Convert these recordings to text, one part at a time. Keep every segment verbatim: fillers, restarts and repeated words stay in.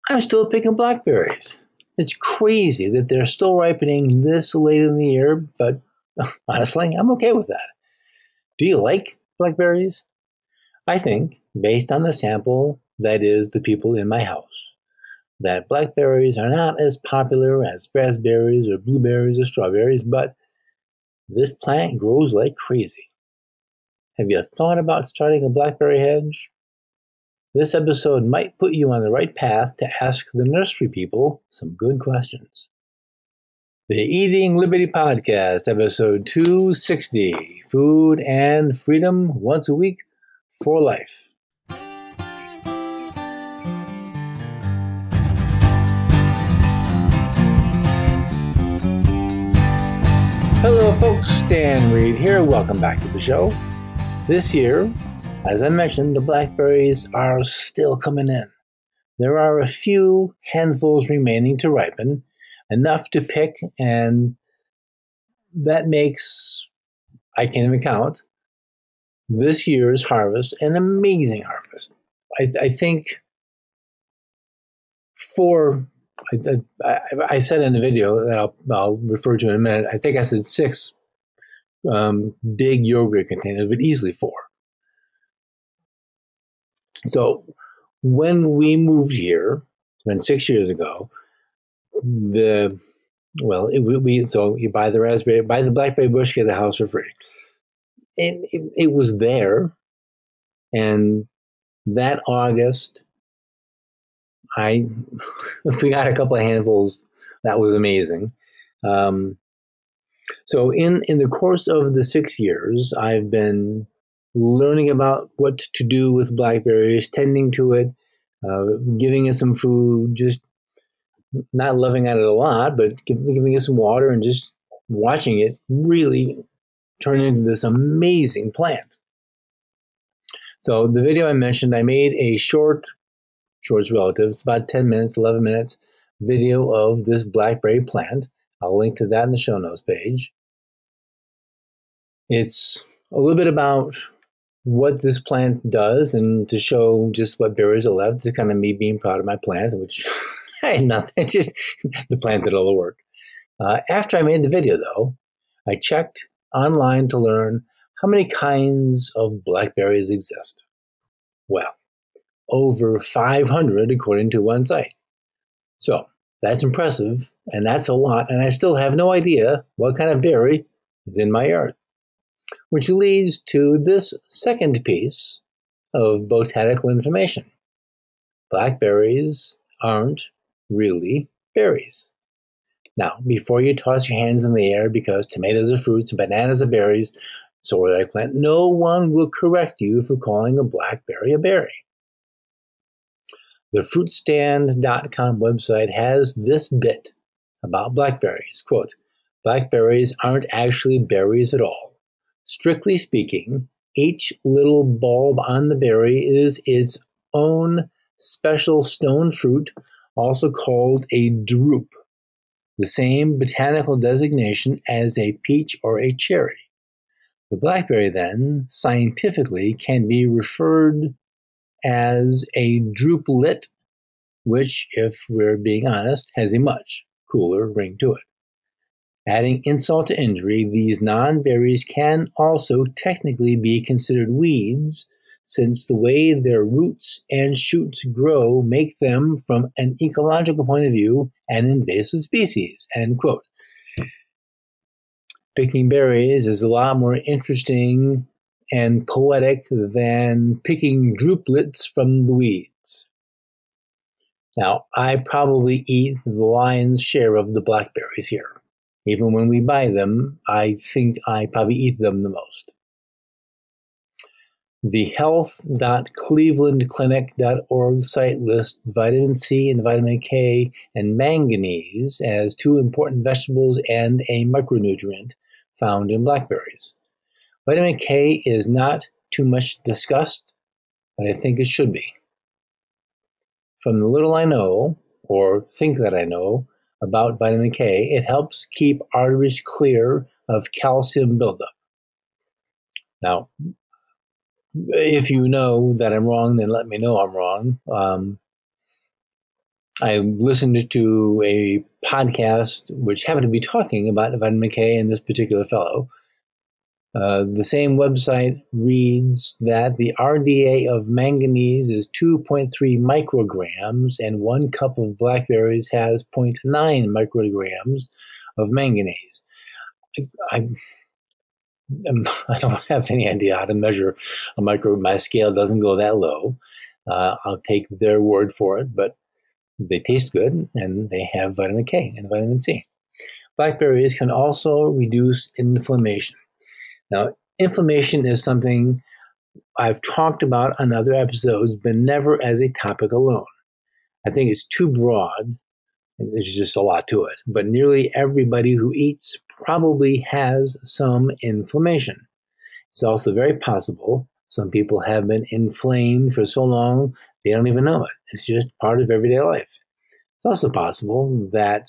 I'm still picking blackberries. It's crazy that they're still ripening this late in the year, but honestly, I'm okay with that. Do you like blackberries? I think, based on the sample that is the people in my house, that blackberries are not as popular as raspberries or blueberries or strawberries, but this plant grows like crazy. Have you thought about starting a blackberry hedge? This episode might put you on the right path to ask the nursery people some good questions. The Eating Liberty Podcast, episode two sixty, Food and Freedom Once a Week for Life. Hello folks, Stan Reed here. Welcome back to the show. This year, as I mentioned, the blackberries are still coming in. There are a few handfuls remaining to ripen, enough to pick, and that makes, I can't even count, this year's harvest an amazing harvest. I, I think for, I, I, I said in the video that I'll, I'll refer to in a minute, I think I said six um, big yogurt containers, but easily four. So when we moved here, it's been six years ago, the, well, it, we, so you buy the raspberry, buy the blackberry bush, get the house for free. And it, it was there. And that August, I, we got a couple of handfuls. That was amazing. Um, so in, in the course of the six years, I've been learning about what to do with blackberries, tending to it, uh, giving it some food, just not loving at it a lot, but giving, giving it some water and just watching it really turn into this amazing plant. So the video I mentioned, I made a short, short's relative, it's about ten minutes, eleven minutes video of this blackberry plant. I'll link to that in the show notes page. It's a little bit about what this plant does and to show just what berries are left. It's kind of me being proud of my plant, which I had nothing. It's just the plant did all the work. Uh, after I made the video, though, I checked online to learn how many kinds of blackberries exist. Well, over five hundred according to one site. So that's impressive, and that's a lot, and I still have no idea what kind of berry is in my yard. Which leads to this second piece of botanical information. Blackberries aren't really berries. Now, before you toss your hands in the air because tomatoes are fruits and bananas are berries, so are eggplant, no one will correct you for calling a blackberry a berry. The fruit stand dot com website has this bit about blackberries. Quote, blackberries aren't actually berries at all. Strictly speaking, each little bulb on the berry is its own special stone fruit, also called a drupe, the same botanical designation as a peach or a cherry. The blackberry, then, scientifically can be referred as a drupelet, which, if we're being honest, has a much cooler ring to it. Adding insult to injury, these non-berries can also technically be considered weeds, since the way their roots and shoots grow make them, from an ecological point of view, an invasive species. End quote. Picking berries is a lot more interesting and poetic than picking drupelets from the weeds. Now, I probably eat the lion's share of the blackberries here. Even when we buy them, I think I probably eat them the most. The health dot cleveland clinic dot org site lists vitamin C and vitamin K and manganese as two important vegetables and a micronutrient found in blackberries. Vitamin K is not too much discussed, but I think it should be. From the little I know, or think that I know, about vitamin K, it helps keep arteries clear of calcium buildup. Now, if you know that I'm wrong, then let me know I'm wrong. Um, I listened to a podcast which happened to be talking about vitamin K and this particular fellow. Uh, the same website reads that the R D A of manganese is two point three micrograms, and one cup of blackberries has zero point nine micrograms of manganese. I, I, I don't have any idea how to measure a micro. My scale doesn't go that low. Uh, I'll take their word for it, but they taste good and they have vitamin K and vitamin C. Blackberries can also reduce inflammation. Now, inflammation is something I've talked about on other episodes, but never as a topic alone. I think it's too broad. There's just a lot to it. But nearly everybody who eats probably has some inflammation. It's also very possible some people have been inflamed for so long they don't even know it. It's just part of everyday life. It's also possible that,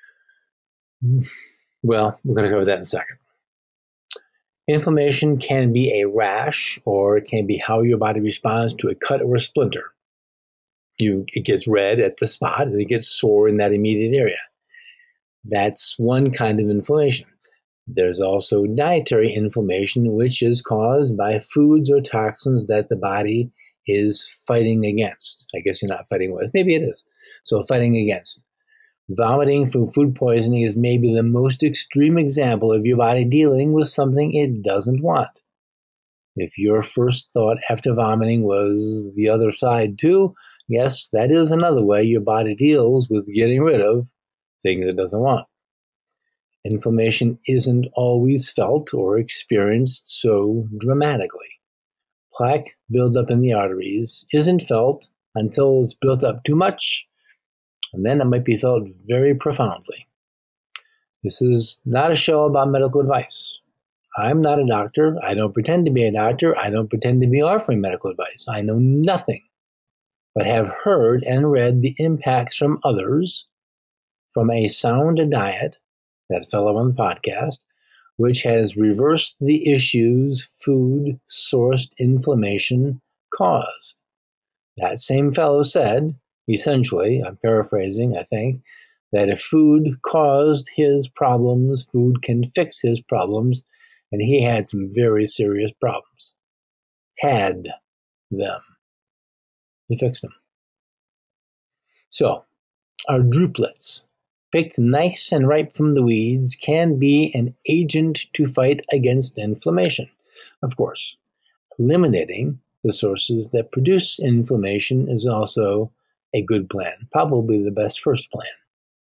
well, we're going to cover that in a second. Inflammation can be a rash, or it can be how your body responds to a cut or a splinter. You, it gets red at the spot, and it gets sore in that immediate area. That's one kind of inflammation. There's also dietary inflammation, which is caused by foods or toxins that the body is fighting against. I guess you're not fighting with. Maybe it is. So fighting against. Vomiting from food poisoning is maybe the most extreme example of your body dealing with something it doesn't want. If your first thought after vomiting was the other side too, yes, that is another way your body deals with getting rid of things it doesn't want. Inflammation isn't always felt or experienced so dramatically. Plaque buildup in the arteries isn't felt until it's built up too much, and then it might be felt very profoundly. This is not a show about medical advice. I'm not a doctor. I don't pretend to be a doctor. I don't pretend to be offering medical advice. I know nothing, but have heard and read the impacts from others from a sound diet, that fellow on the podcast, which has reversed the issues food-sourced inflammation caused. That same fellow said, essentially, I'm paraphrasing, I think, that if food caused his problems, food can fix his problems, and he had some very serious problems. Had them. He fixed them. So, our drupelets, picked nice and ripe from the weeds, can be an agent to fight against inflammation. Of course, eliminating the sources that produce inflammation is also a good plan, probably the best first plan.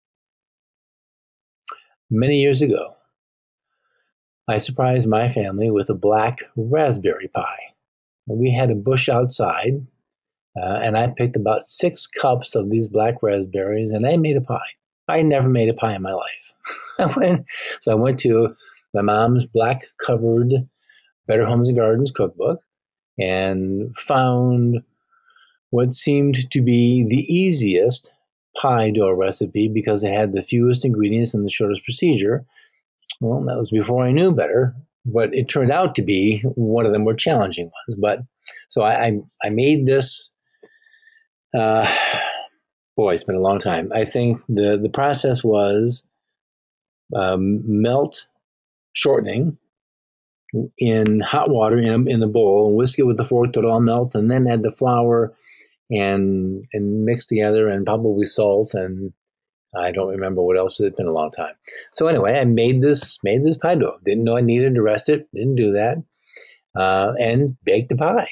Many years ago, I surprised my family with a black raspberry pie. We had a bush outside, uh, and I picked about six cups of these black raspberries, and I made a pie. I never made a pie in my life. I went, so I went to my mom's black-covered Better Homes and Gardens cookbook and found what seemed to be the easiest pie dough recipe because it had the fewest ingredients and the shortest procedure. Well, that was before I knew better, but it turned out to be one of the more challenging ones. But so I, I, I made this. Uh, boy, it's been a long time. I think the the process was um, melt shortening in hot water in, in the bowl and whisk it with the fork till it all melts, and then add the flour and and mix together, and probably salt, and I don't remember what else. It's been a long time. So anyway, I made this made this pie dough. Didn't know I needed to rest it. Didn't do that, uh, and baked the pie.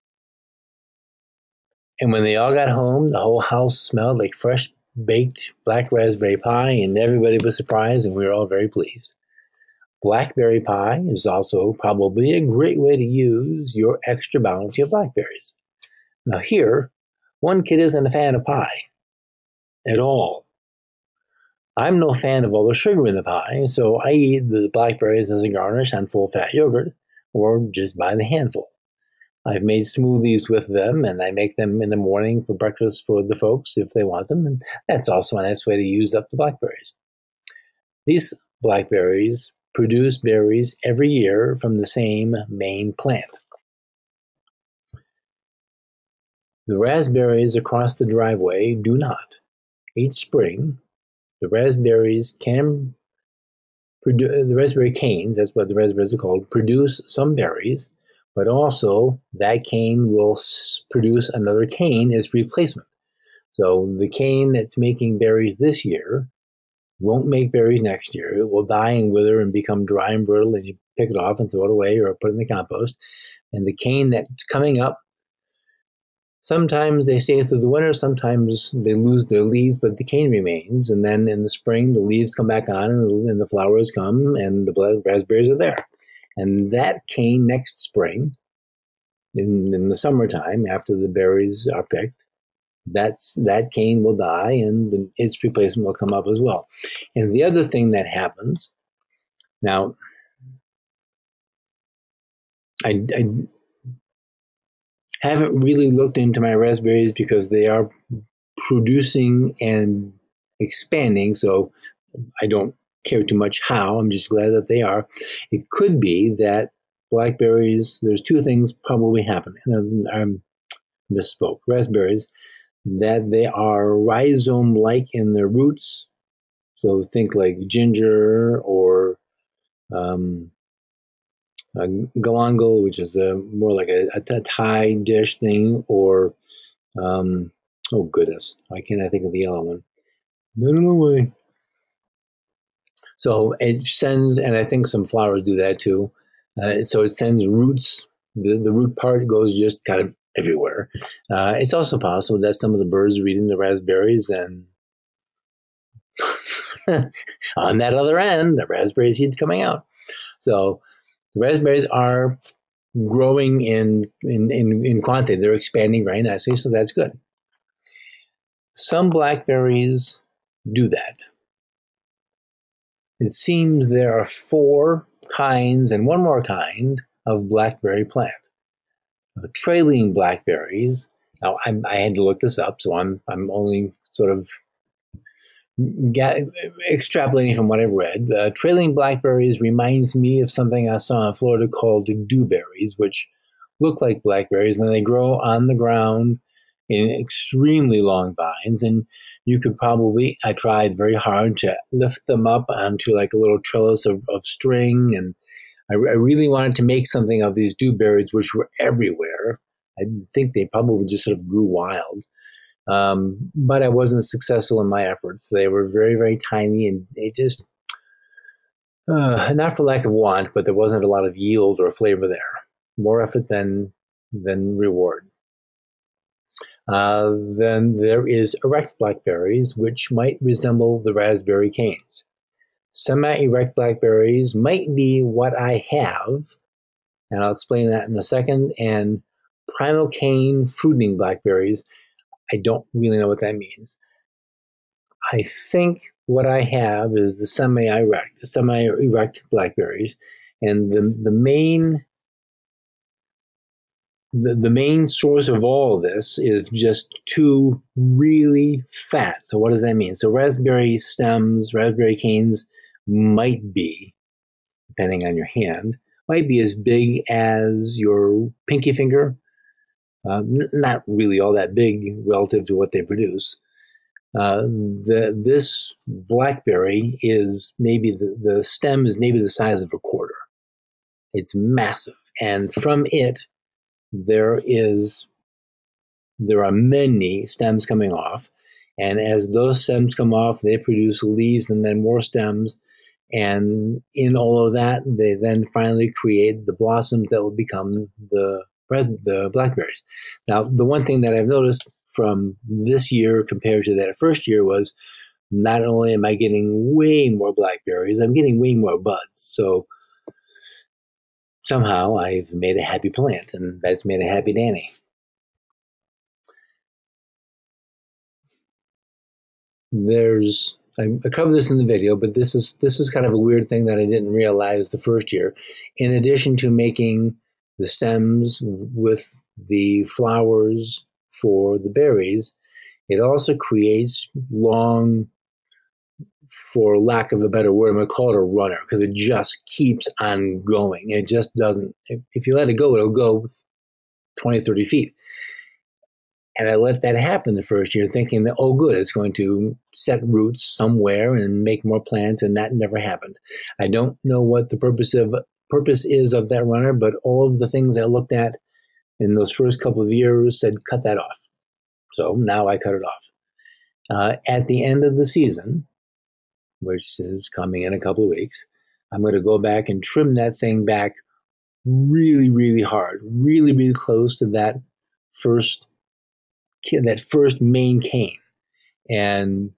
And when they all got home, the whole house smelled like fresh baked black raspberry pie, and everybody was surprised, and we were all very pleased. Blackberry pie is also probably a great way to use your extra bounty of blackberries. Now here, one kid isn't a fan of pie at all. I'm no fan of all the sugar in the pie, so I eat the blackberries as a garnish on full-fat yogurt, or just by the handful. I've made smoothies with them, and I make them in the morning for breakfast for the folks if they want them, and that's also a nice way to use up the blackberries. These blackberries produce berries every year from the same main plant. The raspberries across the driveway do not. each spring, the raspberries can produce, the raspberry canes, that's what the raspberries are called, produce some berries, but also that cane will produce another cane as replacement. So the cane that's making berries this year won't make berries next year. It will die and wither and become dry and brittle, and you pick it off and throw it away or put it in the compost. And the cane that's coming up, sometimes they stay through the winter, sometimes they lose their leaves, but the cane remains. And then in the spring, the leaves come back on and the flowers come and the raspberries are there. And that cane next spring, in, in the summertime, after the berries are picked, that's that cane will die and its replacement will come up as well. And the other thing that happens, now, I, I haven't really looked into my raspberries because they are producing and expanding, so I don't care too much how. I'm just glad that they are. It could be that blackberries, there's two things probably happen. And I misspoke. Raspberries, that they are rhizome-like in their roots. So think like ginger or um, a galangal, which is a, more like a, a, a Thai dish thing, or um, oh goodness, why can't I think of the yellow one? I don't know why. So it sends, and I think some flowers do that too. Uh, so it sends roots. The, the root part goes just kind of everywhere. Uh, it's also possible that some of the birds are eating the raspberries, and on that other end, the raspberry seeds coming out. So the raspberries are growing in, in, in, in quantity. They're expanding very nicely, so that's good. Some blackberries do that. It seems there are four kinds and one more kind of blackberry plant. Uh, trailing blackberries. Now, I, I had to look this up, so I'm I'm only sort of get, extrapolating from what I've read. Uh, trailing blackberries reminds me of something I saw in Florida called dewberries, which look like blackberries, and they grow on the ground in extremely long vines. And you could probably, I tried very hard to lift them up onto like a little trellis of, of string, and I, I really wanted to make something of these dewberries, which were everywhere. I think they probably just sort of grew wild. Um, but I wasn't successful in my efforts. They were very, very tiny, and they just, uh, not for lack of want, but there wasn't a lot of yield or flavor there. More effort than, than reward. Uh, then there is erect blackberries, which might resemble the raspberry canes. Semi-erect blackberries might be what I have, and I'll explain that in a second. And primal cane fruiting blackberries, I don't really know what that means. I think what I have is the semi-erect, semi-erect blackberries, and the the main the, the main source of all of this is just two really fat. So what does that mean? So raspberry stems, raspberry canes might be, depending on your hand, might be as big as your pinky finger. Um, not really all that big relative to what they produce. Uh, the, this blackberry is maybe, the, the stem is maybe the size of a quarter. It's massive. And from it, there is, there are many stems coming off. And as those stems come off, they produce leaves and then more stems. And in all of that, they then finally create the blossoms that will become the the blackberries. Now, the one thing that I've noticed from this year compared to that first year was not only am I getting way more blackberries, I'm getting way more buds. So somehow I've made a happy plant, and that's made a happy Danny. There's, I covered this in the video, but this is this is kind of a weird thing that I didn't realize the first year. In addition to making the stems with the flowers for the berries, it also creates long, for lack of a better word, I'm going to call it a runner, because it just keeps on going. It just doesn't, if, if you let it go, it'll go twenty, thirty feet. And I let that happen the first year, thinking that, oh, good, it's going to set roots somewhere and make more plants, and that never happened. I don't know what the purpose of purpose is of that runner, but all of the things I looked at in those first couple of years said, cut that off. So now I cut it off. Uh, at the end of the season, which is coming in a couple of weeks, I'm going to go back and trim that thing back really, really hard, really, really close to that first that first main cane. And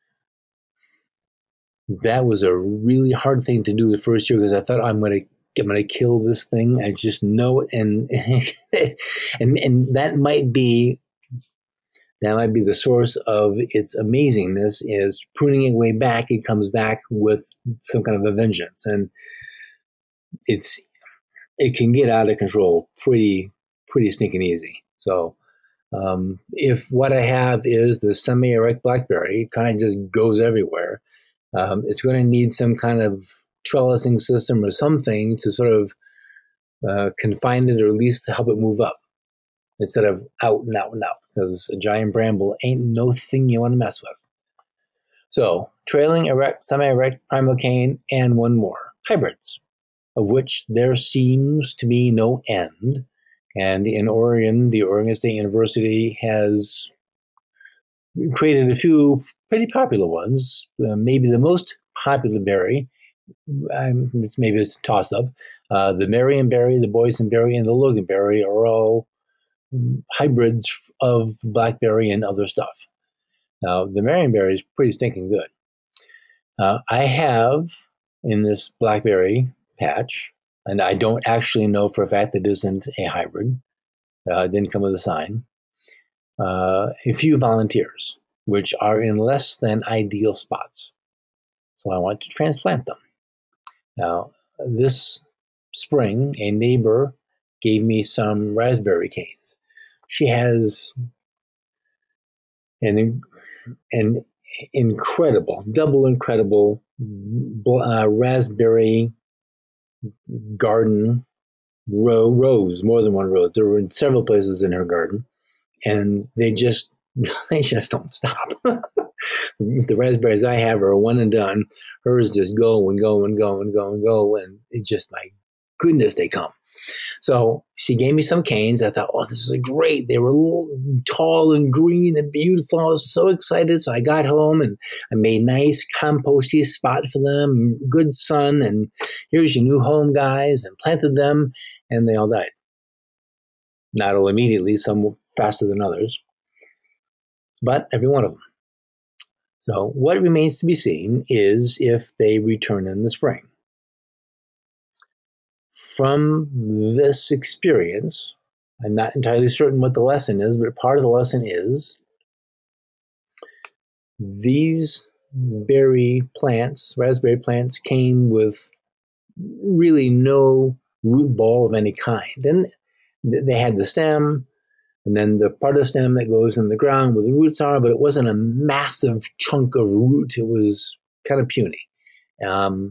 that was a really hard thing to do the first year because I thought I'm going to I'm going to kill this thing. I just know it, and and and that might be that might be the source of its amazingness. Is pruning it way back, it comes back with some kind of a vengeance, and it's it can get out of control pretty pretty stinking easy. So. Um, if what I have is the semi-erect blackberry, it kind of just goes everywhere. Um, it's going to need some kind of trellising system or something to sort of uh, confine it, or at least to help it move up instead of out and out and out, because a giant bramble ain't no thing you want to mess with. So, trailing, erect, semi-erect, primocane, and one more, hybrids, of which there seems to be no end. And in Oregon, the Oregon State University has created a few pretty popular ones. Uh, maybe the most popular berry, um, it's maybe it's a toss-up, uh, the Marionberry, the Boysenberry, and the Loganberry are all um, hybrids of blackberry and other stuff. Now, the Marionberry is pretty stinking good. Uh, I have in this blackberry patch, and I don't actually know for a fact that it isn't a hybrid. Uh, it didn't come with a sign. Uh, a few volunteers, which are in less than ideal spots. So I want to transplant them. Now, this spring, a neighbor gave me some raspberry canes. She has an, an incredible, double incredible uh, raspberry garden row, rows, more than one row. There were in several places in her garden, and they just they just don't stop. The raspberries I have are one and done. Hers just go and go and go and go and go, and it just, my goodness, they come. So she gave me some canes. I thought, oh, this is great. They were tall and green and beautiful. I was so excited. So I got home and I made nice composty spot for them, good sun, and here's your new home, guys, and planted them, and they all died. Not all immediately, some faster than others, but every one of them. So what remains to be seen is if they return in the spring. From this experience, I'm not entirely certain what the lesson is, but part of the lesson is these berry plants, raspberry plants, came with really no root ball of any kind. And they had the stem, and then the part of the stem that goes in the ground where the roots are, but it wasn't a massive chunk of root. It was kind of puny. Um,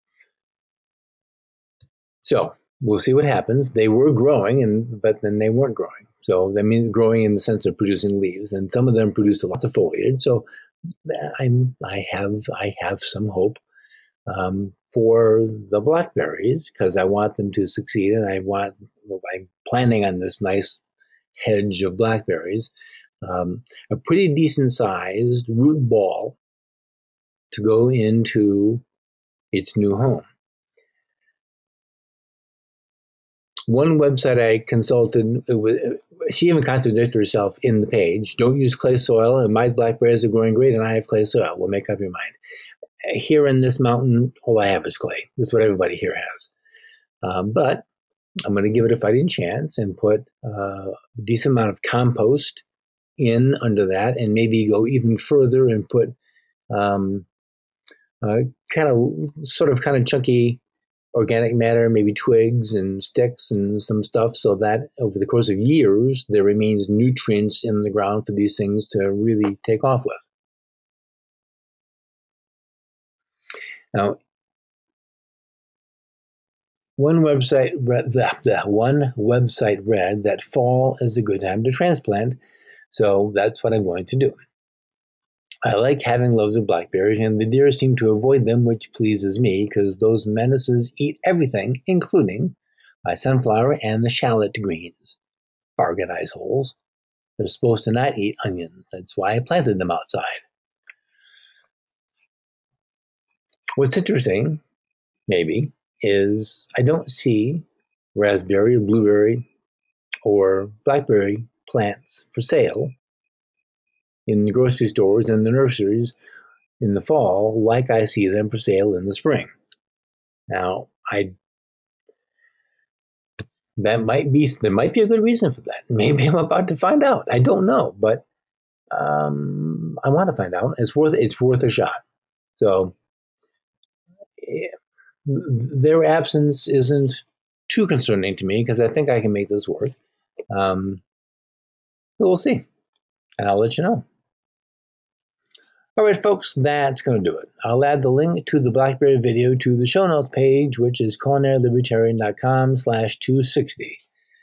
so we'll see what happens. They were growing, and but then they weren't growing. So they mean growing in the sense of producing leaves, and some of them produced lots of foliage. So I'm, I have, I have some hope um, for the blackberries because I want them to succeed, and I want. I'm planning on this nice hedge of blackberries, um, a pretty decent sized root ball to go into its new home. One website I consulted, it was, she even contradicted herself in the page. Don't use clay soil, and my blackberries are growing great, and I have clay soil. Well, make up your mind. Here in this mountain, all I have is clay. That's what everybody here has. Um, but I'm going to give it a fighting chance and put uh, a decent amount of compost in under that, and maybe go even further and put um, uh, kind of sort of kind of chunky organic matter, maybe twigs and sticks and some stuff, so that over the course of years there remains nutrients in the ground for these things to really take off with. Now, one website read, the, the one website read that fall is a good time to transplant So that's what I'm going to do. I like having loaves of blackberries, and the deer seem to avoid them, which pleases me because those menaces eat everything, including my sunflower and the shallot greens. Bargain ice holes. They're supposed to not eat onions. That's why I planted them outside. What's interesting, maybe, is I don't see raspberry, blueberry, or blackberry plants for sale in the grocery stores and the nurseries in the fall like I see them for sale in the spring. Now, I that might be there might be a good reason for that. Maybe I'm about to find out. I don't know, but um, I want to find out. It's worth it's worth a shot. So yeah, their absence isn't too concerning to me because I think I can make this work. Um, but we'll see, and I'll let you know. All right, folks, that's going to do it. I'll add the link to the blackberry video to the show notes page, which is culinarylibertarian.com slash 260.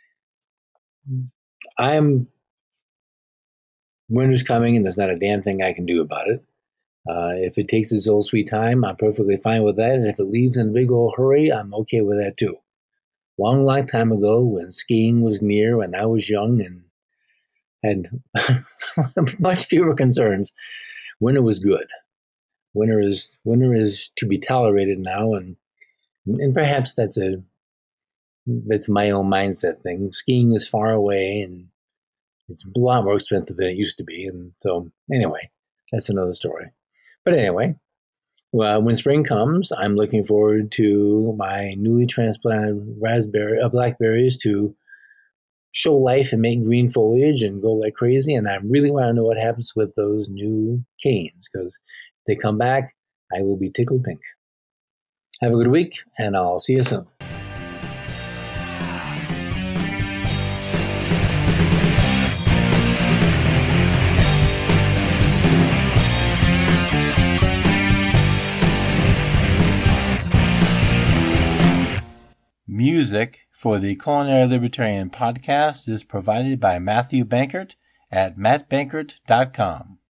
I'm winter's coming, and there's not a damn thing I can do about it. Uh, if it takes its old sweet time, I'm perfectly fine with that. And if it leaves in a big old hurry, I'm okay with that too. Long, long time ago, when skiing was near and I was young and had much fewer concerns, winter was good. Winter is winter is to be tolerated now, and and perhaps that's a that's my own mindset thing. Skiing is far away, and it's a lot more expensive than it used to be. And so, anyway, that's another story. But anyway, well, when spring comes, I'm looking forward to my newly transplanted raspberry, uh, blackberries to show life and make green foliage and go like crazy. And I really want to know what happens with those new canes, because if they come back, I will be tickled pink. Have a good week, and I'll see you soon. Music for the Culinary Libertarian podcast is provided by Matthew Bankert at matt bankert dot com.